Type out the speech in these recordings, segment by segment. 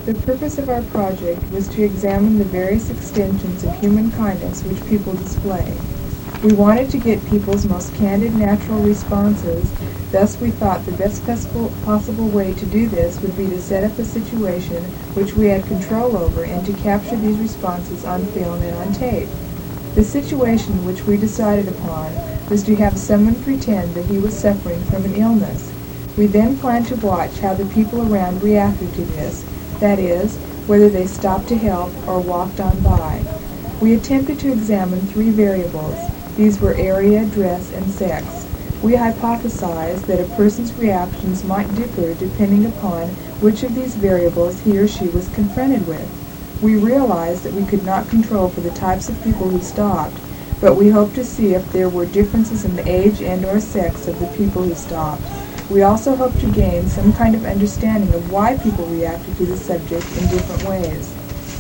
The purpose of our project was to examine the various extensions of human kindness which people display. We wanted to get people's most candid natural responses, thus we thought the best possible way to do this would be to set up a situation which we had control over and to capture these responses on film and on tape. The situation which we decided upon was to have someone pretend that he was suffering from an illness. We then planned to watch how the people around reacted to this, that is, whether they stopped to help or walked on by. We attempted to examine 3 variables. These were area, dress, and sex. We hypothesized that a person's reactions might differ depending upon which of these variables he or she was confronted with. We realized that we could not control for the types of people who stopped, but we hoped to see if there were differences in the age and/or sex of the people who stopped. We also hoped to gain some kind of understanding of why people reacted to the subject in different ways.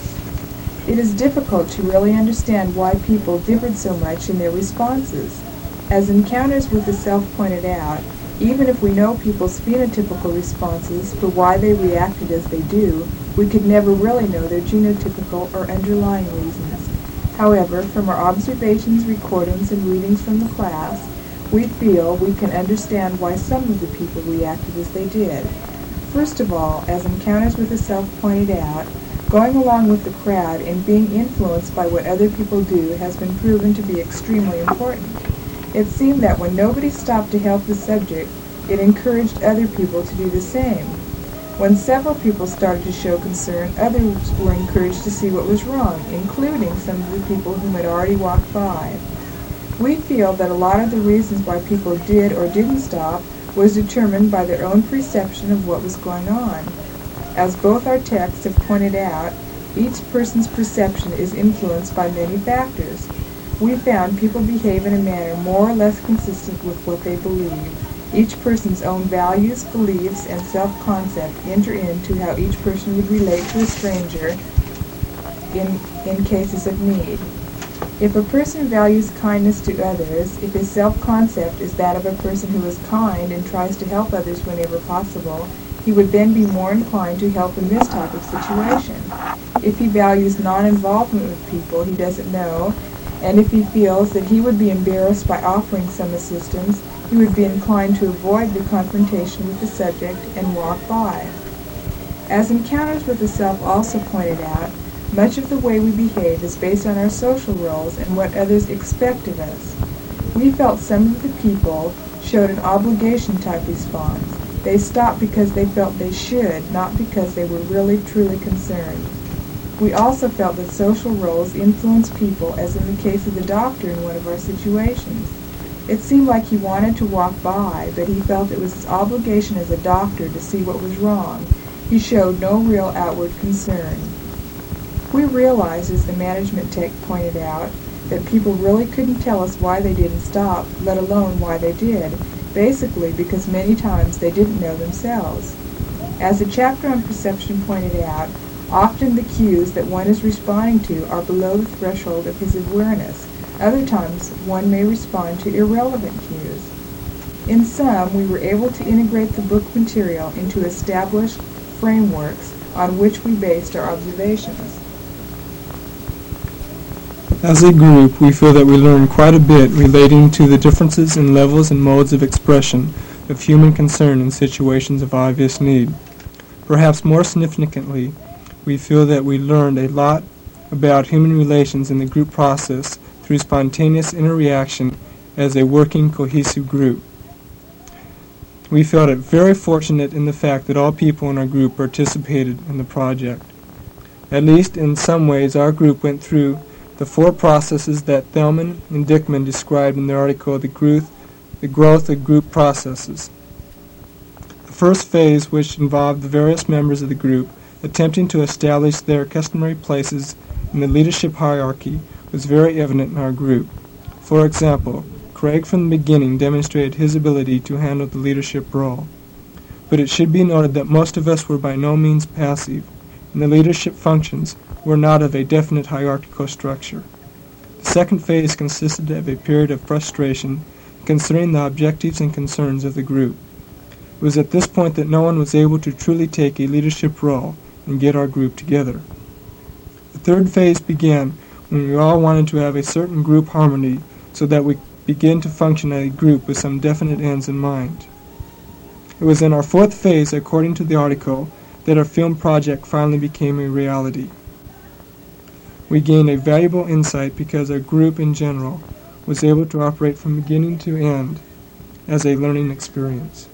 It is difficult to really understand why people differed so much in their responses. As Encounters with the Self pointed out, even if we know people's phenotypical responses for why they reacted as they do, we could never really know their genotypical or underlying reasons. However, from our observations, recordings, and readings from the class, we feel we can understand why some of the people reacted as they did. First of all, as Encounters with the Self pointed out, going along with the crowd and being influenced by what other people do has been proven to be extremely important. It seemed that when nobody stopped to help the subject, it encouraged other people to do the same. When several people started to show concern, others were encouraged to see what was wrong, including some of the people whom had already walked by. We feel that a lot of the reasons why people did or didn't stop was determined by their own perception of what was going on. As both our texts have pointed out, each person's perception is influenced by many factors. We found people behave in a manner more or less consistent with what they believe. Each person's own values, beliefs, and self-concept enter into how each person would relate to a stranger in cases of need. If a person values kindness to others, if his self-concept is that of a person who is kind and tries to help others whenever possible, he would then be more inclined to help in this type of situation. If he values non-involvement with people he doesn't know, and if he feels that he would be embarrassed by offering some assistance, he would be inclined to avoid the confrontation with the subject and walk by. As Encounters with the Self also pointed out, much of the way we behave is based on our social roles and what others expect of us. We felt some of the people showed an obligation-type response. They stopped because they felt they should, not because they were really truly concerned. We also felt that social roles influence people, as in the case of the doctor in one of our situations. It seemed like he wanted to walk by, but he felt it was his obligation as a doctor to see what was wrong. He showed no real outward concern. We realized, as the management tech pointed out, that people really couldn't tell us why they didn't stop, let alone why they did, basically because many times they didn't know themselves. As the chapter on perception pointed out, often the cues that one is responding to are below the threshold of his awareness. Other times, one may respond to irrelevant cues. In sum, we were able to integrate the book material into established frameworks on which we based our observations. As a group, we feel that we learned quite a bit relating to the differences in levels and modes of expression of human concern in situations of obvious need. Perhaps more significantly, we feel that we learned a lot about human relations in the group process through spontaneous interaction as a working, cohesive group. We felt it very fortunate in the fact that all people in our group participated in the project. At least in some ways, our group went through the 4 processes that Thelman and Dickman described in their article, The Growth of Group Processes. The first phase, which involved the various members of the group attempting to establish their customary places in the leadership hierarchy, was very evident in our group. For example, Craig from the beginning demonstrated his ability to handle the leadership role. But it should be noted that most of us were by no means passive, and the leadership functions were not of a definite hierarchical structure. The second phase consisted of a period of frustration concerning the objectives and concerns of the group. It was at this point that no one was able to truly take a leadership role, and get our group together. The third phase began when we all wanted to have a certain group harmony so that we begin to function as a group with some definite ends in mind. It was in our fourth phase, according to the article, that our film project finally became a reality. We gained a valuable insight because our group in general was able to operate from beginning to end as a learning experience.